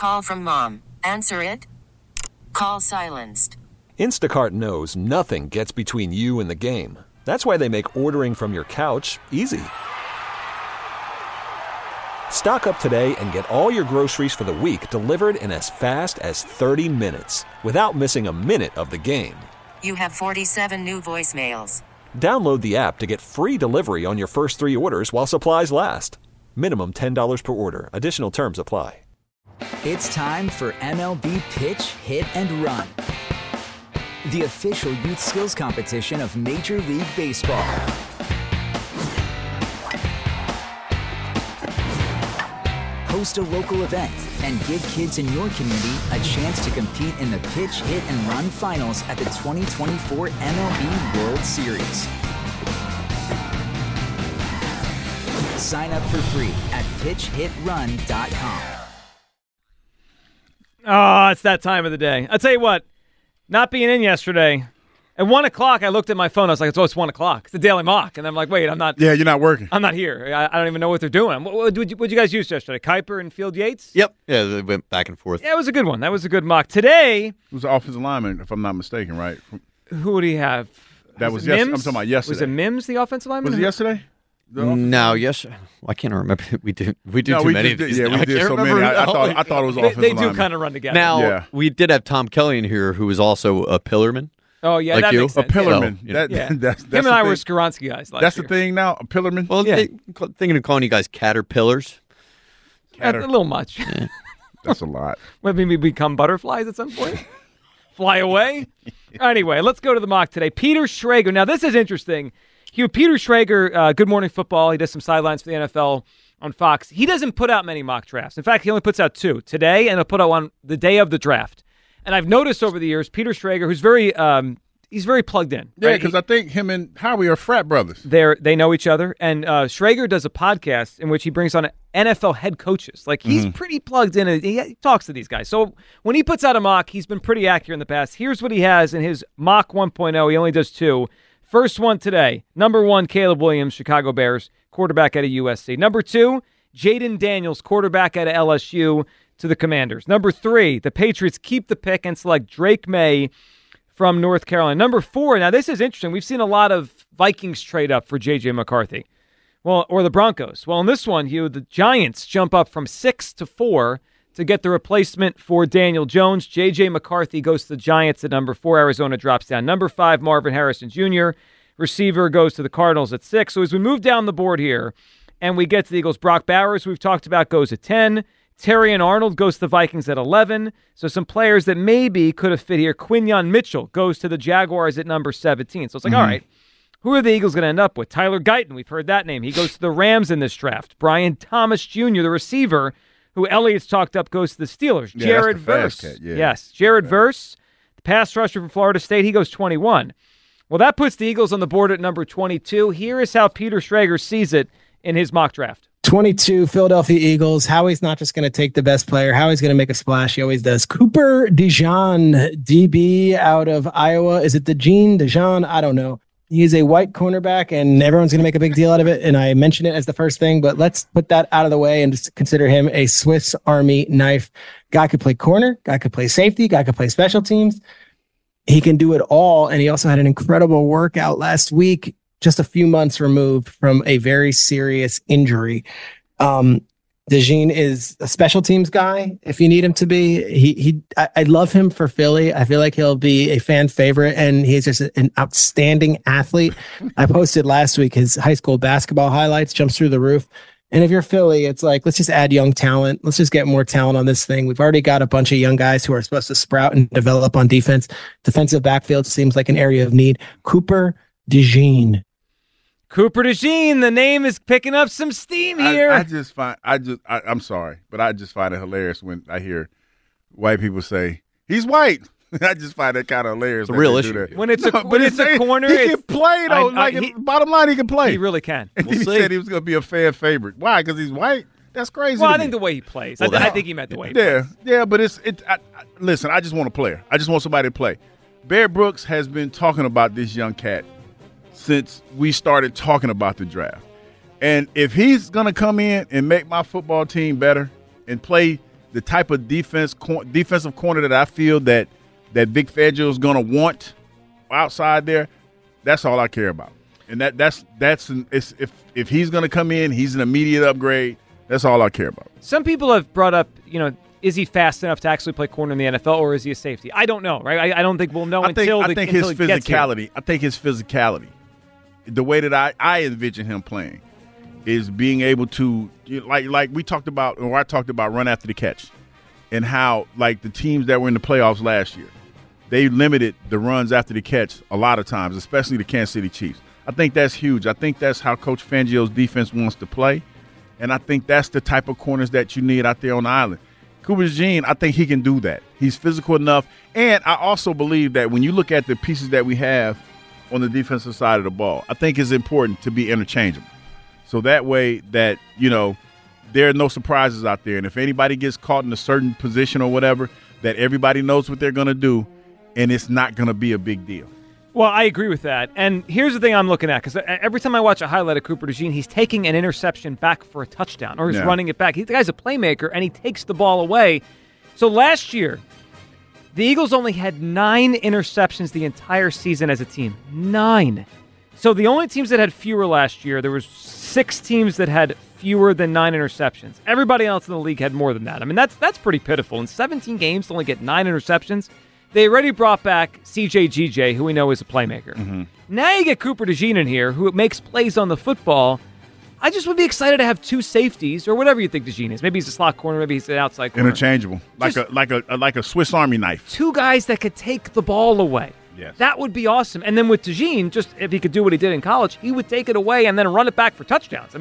Call from mom. Answer it. Call silenced. Instacart knows nothing gets between you and the game. That's why they make ordering from your couch easy. Stock up today and get all your groceries for the week delivered in as fast as 30 minutes without missing a minute of the game. You have 47 new voicemails. Download the app to get free delivery on your first 3 orders while supplies last. Minimum $10 per order. Additional terms apply. It's time for MLB Pitch, Hit, and Run, the official youth skills competition of Major League Baseball. Host a local event and give kids in your community a chance to compete in the Pitch, Hit, and Run finals at the 2024 MLB World Series. Sign up for free at pitchhitrun.com. Oh, it's that time of the day. I'll tell you what, not being in yesterday, at 1 o'clock, I looked at my phone. I was like, it's 1 o'clock. It's the Daily Mock. And I'm like, wait, I'm not. Yeah, you're not working. I'm not here. I don't even know what they're doing. What'd you guys use yesterday? Kuiper and Field Yates? Yep. Yeah, they went back and forth. Yeah, it was a good one. That was a good mock. Today. It was the offensive lineman, if I'm not mistaken, right? Who would he have? That was yesterday. I'm talking about yesterday. Was it Mims, the offensive lineman? Was it yesterday? No, yes. I can't remember. We do too many of these. Yeah, we did so many. I thought it was offensive They do lineman. kind of run together. Now, we did have Tom Kelly in here, who was also a pillarman. Oh, yeah, like that you. makes sense. A pillarman. Yeah. That's Him and I were Skaronski guys last That's year. the thing now, a pillarman? Well, thinking of calling you guys caterpillars. That's a little much. Yeah. That's a lot. Maybe we become butterflies at some point? Fly away? Anyway, let's go to the mock today. Peter Schrager. Now, this is interesting. Peter Schrager, Good Morning Football. He does some sidelines for the NFL on Fox. He doesn't put out many mock drafts. In fact, he only puts out 2 today, and he'll put out one the day of the draft. And I've noticed over the years, Peter Schrager, who's he's very plugged in. Yeah, right? because I think him and Howie are frat brothers. They know each other. And Schrager does a podcast in which he brings on NFL head coaches. Like, he's pretty plugged in. He talks to these guys. So when he puts out a mock, he's been pretty accurate in the past. Here's what he has in his mock 1.0. He only does 2. First one today, number 1, Caleb Williams, Chicago Bears, quarterback out of USC. Number 2, Jaden Daniels, quarterback out of LSU, to the Commanders. Number 3, the Patriots keep the pick and select Drake May from North Carolina. Number 4, now this is interesting. We've seen a lot of Vikings trade up for J.J. McCarthy, or the Broncos. Well, in this one, the Giants jump up from 6 to 4 to get the replacement for Daniel Jones. J.J. McCarthy goes to the Giants at number 4. Arizona drops down. Number 5, Marvin Harrison Jr., receiver, goes to the Cardinals at 6. So as we move down the board here and we get to the Eagles, Brock Bowers, we've talked about, goes at 10. Terry and Arnold goes to the Vikings at 11. So some players that maybe could have fit here. Quinyon Mitchell goes to the Jaguars at number 17. So it's like, all right, who are the Eagles going to end up with? Tyler Guyton, we've heard that name. He goes to the Rams in this draft. Brian Thomas Jr., the receiver, who Elliott's talked up, goes to the Steelers. Yeah, Jared that's the Verse. fast cat, yeah. Yes, Jared Verse, the pass rusher from Florida State, he goes 21. Well, that puts the Eagles on the board at number 22. Here is how Peter Schrager sees it in his mock draft. 22, Philadelphia Eagles. Howie's not just going to take the best player. Howie's going to make a splash. He always does. Cooper DeJean, DB out of Iowa. Is it DeJean? I don't know. He's a white cornerback, and everyone's going to make a big deal out of it. And I mentioned it as the first thing, but let's put that out of the way and just consider him a Swiss Army knife. Guy could play corner. Guy could play safety. Guy could play special teams. He can do it all. And he also had an incredible workout last week, just a few months removed from a very serious injury. DeJean is a special teams guy if you need him to be. I love him for Philly. I feel like he'll be a fan favorite, and he's just an outstanding athlete. I posted last week his high school basketball highlights, jumps through the roof. And if you're Philly, it's like, let's just add young talent. Let's just get more talent on this thing. We've already got a bunch of young guys who are supposed to sprout and develop on defense. Defensive backfield seems like an area of need. Cooper DeJean. Cooper DeJean, the name is picking up some steam here. I'm sorry, but I just find it hilarious when I hear white people say, he's white. I just find that kind of hilarious. It's a real issue. When it's a corner, he can play, though. Bottom line, he can play. He really can. And he said he was going to be a fan favorite. Why? Because he's white? That's crazy. Well, I think the way he plays. Well, I think he meant the way he plays. Yeah, but listen, I just want a player. I just want somebody to play. Bear Brooks has been talking about this young cat since we started talking about the draft. And if he's going to come in and make my football team better and play the type of defensive corner that I feel that Vic Fangio is going to want outside there, that's all I care about. And if he's going to come in, he's an immediate upgrade. That's all I care about. Some people have brought up, is he fast enough to actually play corner in the NFL, or is he a safety? I don't know, right? I don't think we'll know until I think his he gets here. physicality. I think his physicality, the way that I envision him playing, is being able to like we talked about, or I talked about, run after the catch, and how like the teams that were in the playoffs last year, they limited the runs after the catch a lot of times, especially the Kansas City Chiefs. I think that's huge. I think that's how Coach Fangio's defense wants to play, and I think that's the type of corners that you need out there on the island. Cooper DeJean, I think he can do that. He's physical enough, and I also believe that when you look at the pieces that we have on the defensive side of the ball, I think it's important to be interchangeable. So that way that, there are no surprises out there. And if anybody gets caught in a certain position or whatever, that everybody knows what they're going to do, and it's not going to be a big deal. Well, I agree with that. And here's the thing I'm looking at, because every time I watch a highlight of Cooper DeJean, he's taking an interception back for a touchdown, or he's running it back. The guy's a playmaker, and he takes the ball away. So last year, the Eagles only had 9 interceptions the entire season as a team. 9. So the only teams that had fewer last year, there was 6 teams that had fewer than 9 interceptions. Everybody else in the league had more than that. I mean, that's pretty pitiful. In 17 games to only get 9 interceptions. They already brought back C.J. G.J., who we know is a playmaker. Mm-hmm. Now you get Cooper DeJean in here, who makes plays on the football. I just would be excited to have 2 safeties, or whatever you think DeJean is. Maybe he's a slot corner, maybe he's an outside corner. Interchangeable, like a Swiss Army knife. 2 guys that could take the ball away. Yes. That would be awesome. And then with DeJean, just if he could do what he did in college, he would take it away and then run it back for touchdowns.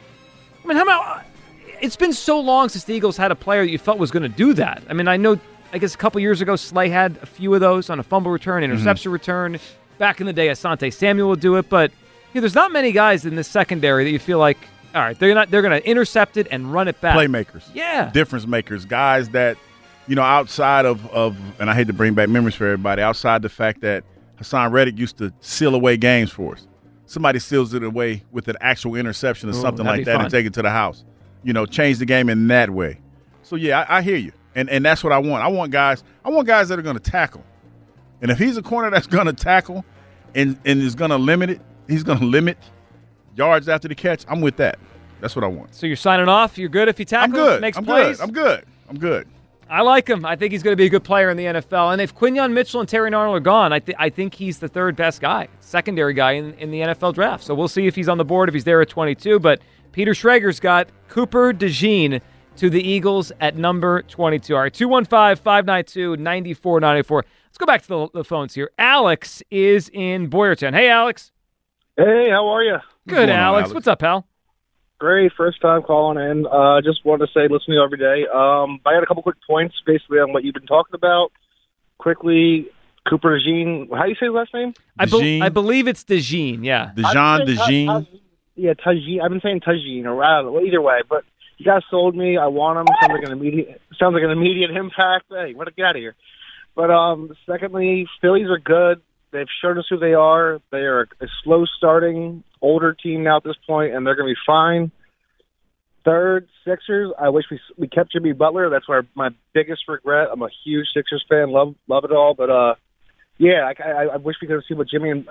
It's been so long since the Eagles had a player that you felt was going to do that. I guess a couple years ago, Slay had a few of those on a fumble return, interception return. Back in the day, Asante Samuel would do it. But there's not many guys in this secondary that you feel like, all right, they're going to intercept it and run it back. Playmakers. Yeah. Difference makers. Guys that, outside of, and I hate to bring back memories for everybody, outside the fact that Hassan Reddick used to seal away games for us. Somebody seals it away with an actual interception or something like that and take it to the house. Change the game in that way. So, yeah, I hear you. And that's what I want. I want guys that are going to tackle. And if he's a corner that's going to tackle and is going to limit it, he's going to limit yards after the catch, I'm with that. That's what I want. So you're signing off? You're good if he tackles, makes plays? I'm good. I like him. I think he's going to be a good player in the NFL. And if Quinyon Mitchell and Terry Arnold are gone, I think he's the 3rd best guy, secondary guy in the NFL draft. So we'll see if he's on the board, if he's there at 22. But Peter Schrager's got Cooper DeJean to the Eagles at number 22. All right, 215-592-9494. Let's go back to the phones here. Alex is in Boyertown. Hey, Alex. Hey, how are you? Good, Alex. What's up, pal? Great. First time calling in. Just wanted to say, listen to you every day. I got a couple quick points basically on what you've been talking about. Quickly, Cooper DeJean. How do you say his last name? I believe it's DeJean, yeah. DeJean. Yeah, Tajin. I've been saying Tajin, or I don't know, either way, but you guys sold me. I want him. Sounds like an immediate impact. Hey, what a get out of here. But secondly, Phillies are good. They've shown us who they are. They are a slow-starting, older team now at this point, and they're going to be fine. Third, Sixers. I wish we kept Jimmy Butler. That's my biggest regret. I'm a huge Sixers fan. Love it all. But yeah, I wish we could have seen what Jimmy and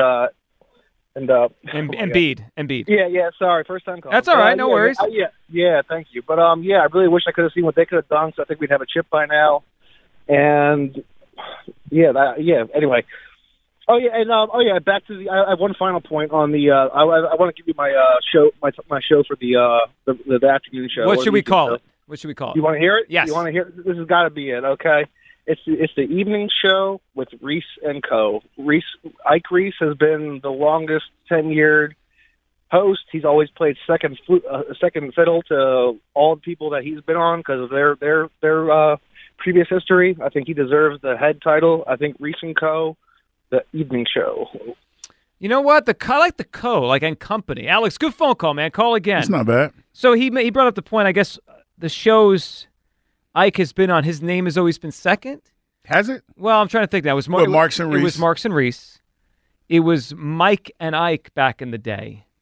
Embiid. Yeah. Sorry, first time call. That's all right. No worries. Yeah. Thank you. But I really wish I could have seen what they could have done. So I think we'd have a chip by now. And Anyway. Back to the. I have one final point on the. I want to give you my show, my show for the afternoon show. What should we call it? You want to hear it? Yes. You want to hear it? This has got to be it. Okay. It's the evening show with Reese and Co. Ike Reese has been the longest tenured host. He's always played second fiddle to all the people that he's been on because of their previous history. I think he deserves the head title. I think Reese and Co. The evening show. You know what? I like the Co. and company. Alex, good phone call, man. Call again. It's not bad. So he brought up the point. I guess the shows Ike has been on, his name has always been second. Has it? Well, I'm trying to think now. It was Marks and Reese. It was Marks and Reese. It was Mike and Ike back in the day.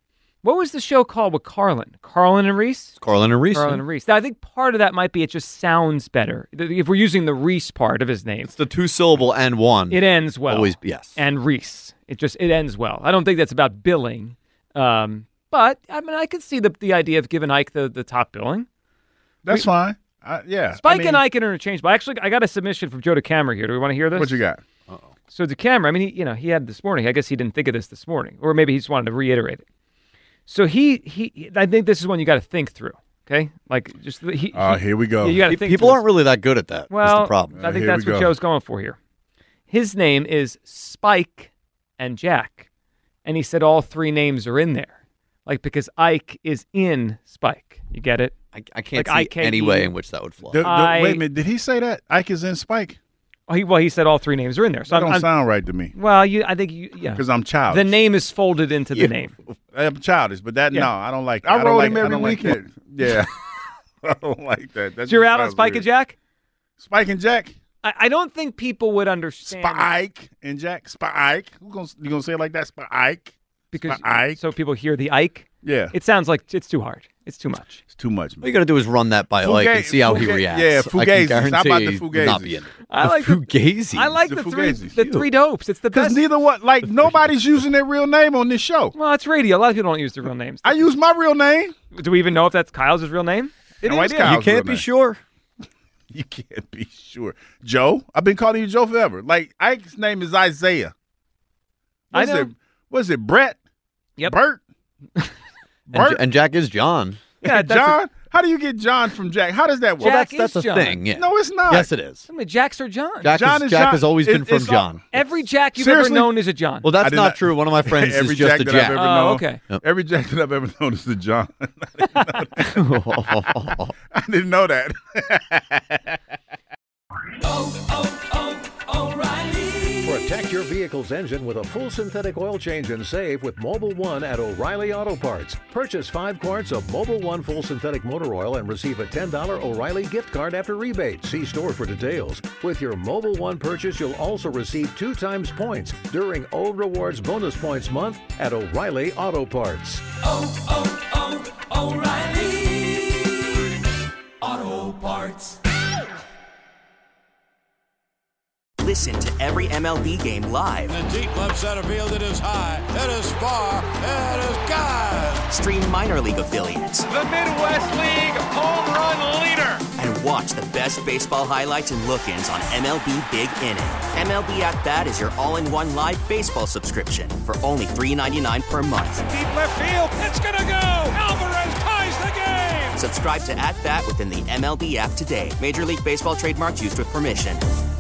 What was the show called with Carlin? Carlin and Reese? Carlin and Reese. Carlin and Reese. Now, I think part of that might be it just sounds better. If we're using the Reese part of his name. It's the 2-syllable and one. It ends well. Always, yes. And Reese. It ends well. I don't think that's about billing. But, I mean, I could see the idea of giving Ike the top billing. That's fine. Yeah. Spike and Ike are interchangeable. Actually, I got a submission from Joe DeCamera here. Do we want to hear this? What you got? So DeCamera, I mean, he had this morning. I guess he didn't think of this morning. Or maybe he just wanted to reiterate it. So I think this is one you got to think through. Okay, like just here we go. You got to think. People aren't really that good at that. Well, that's the problem. I think that's what Joe's going for here. His name is Spike and Jack, and he said all three names are in there, like because Ike is in Spike. You get it? I can't like see any way in which that would fly. Wait a minute, did he say that Ike is in Spike? He said all three names are in there. So that don't sound right to me. Well, I think yeah, because I'm childish. The name is folded into the name. I'm childish, but no, I don't like. I roll him every weekend. Yeah, I don't like that. So you're out on Spike and Jack? Spike and Jack. I don't think people would understand. Spike and Jack. Spike. You gonna say it like that? Spike. Because Spike. So people hear the Ike. Yeah. It sounds like it's too hard. It's too much. It's too much, man. All you got to do is run that by Ike and see how he reacts. Yeah, Fugazi. How about the Fugazi? I like Fugazi. I like the three dopes. It's the best. Because neither one, like nobody's using their real name on this show. Well, it's radio. A lot of people don't use their real names. I use my real name. Do we even know if that's Kyle's real name? It is Kyle's You can't be sure. You can't be sure. Joe, I've been calling you Joe forever. Like Ike's name is Isaiah. I know. What's it? Brett? Yep. Bert? And Jack is John. Yeah, John? How do you get John from Jack? How does that work? Jack that's a John. thing. Yeah. No, it's not. Yes, it is. I mean, Jack's or John. Jack has always been from John. Every Jack you've Seriously? ever known is a John. Well, that's not true. One of my friends is just a Jack. I've ever known, okay. Every Jack that I've ever known is a John. I didn't know that. Protect your vehicle's engine with a full synthetic oil change and save with Mobil 1 at O'Reilly Auto Parts. Purchase 5 quarts of Mobil 1 full synthetic motor oil and receive a $10 O'Reilly gift card after rebate. See store for details. With your Mobil 1 purchase, you'll also receive 2 times points during O Rewards Bonus Points Month at O'Reilly Auto Parts. O'Reilly Auto Parts. Listen to every MLB game live. In the deep left center field, it is high, it is far, it is gone. Stream minor league affiliates. The Midwest League home run leader. And watch the best baseball highlights and look-ins on MLB Big Inning. MLB At Bat is your all-in-one live baseball subscription for only $3.99 per month. Deep left field, it's gonna go. Alvarez ties the game. Subscribe to At Bat within the MLB app today. Major League Baseball trademarks used with permission.